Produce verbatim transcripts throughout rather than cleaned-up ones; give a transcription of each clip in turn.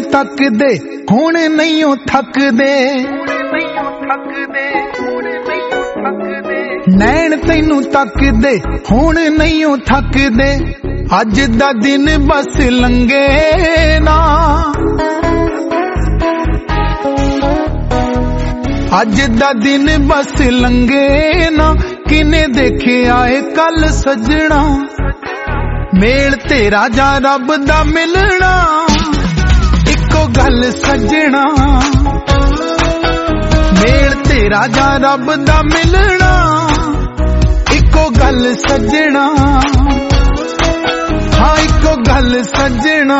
तकदे हुण नहीं थकदे, नैन तैनू तकदे हुण नहीं थकदे, अज दा दिन बस लंघे ना, अज दा दिन बस लंघे ना, किने देखे आए कल सजना, मेल तेरा जा रब दा मिलना, इको गल सजना, मेल तेरा जा रब दा मिलना, इको गल सजना, हाँ इको गल सजना।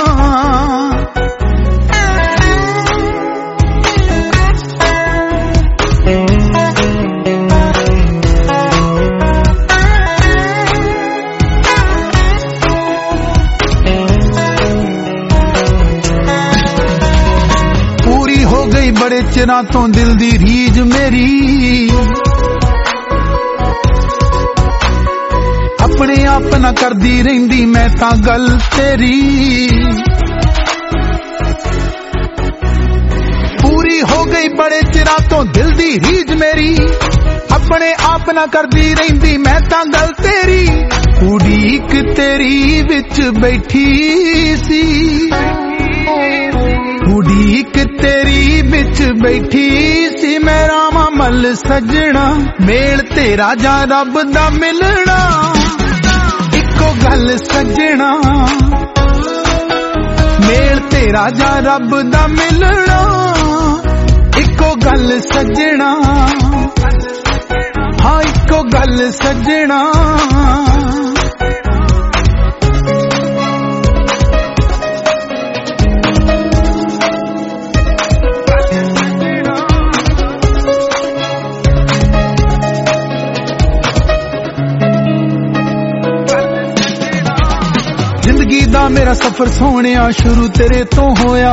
बड़े चिरां तो दिल दी रीज मेरी, अपने आप ना करदी रहिंदी मैं तां गल तेरी, पूरी हो गई बड़े चिरां तो दिल दी रीज मेरी, अपने आप ना करदी रहिंदी मैं तां गल तेरी, उड़ीक तेरी विच बैठी सी, उड़ीक तेरी बिच बैठी सी, मैं रामा मल सजना, मेल तेरा जा रब दा मिलना, इको गल सजना, मेल तेरा जा रब दा मिलना, इको गल सजना, हाँ इको गल सजना। जिंदगी दा मेरा सफर सोहणिया शुरू तेरे तो होया,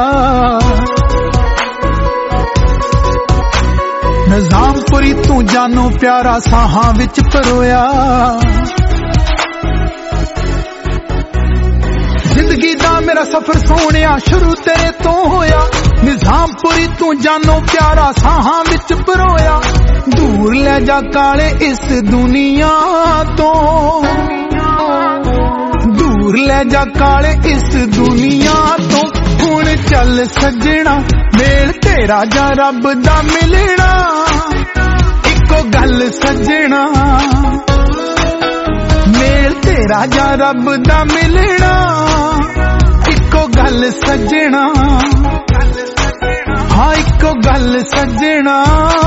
निजामपुरी तू जानो प्यारा साहां विच परोया, जिंदगी दा मेरा सफर सोहणिया शुरू तेरे तो होया, निजामपुरी तू जानो प्यारा साहां विच परोया, दूर ले जा काले इस दुनिया तो, दूर ले जा काले इस दुनिया तो, हुण चल सजना, मेल तेरा जा रब दा मिलना, इको गल सजना, मेल तेरा जा रब दा मिलना, इको गल सजना, हाँ इको गल सजना।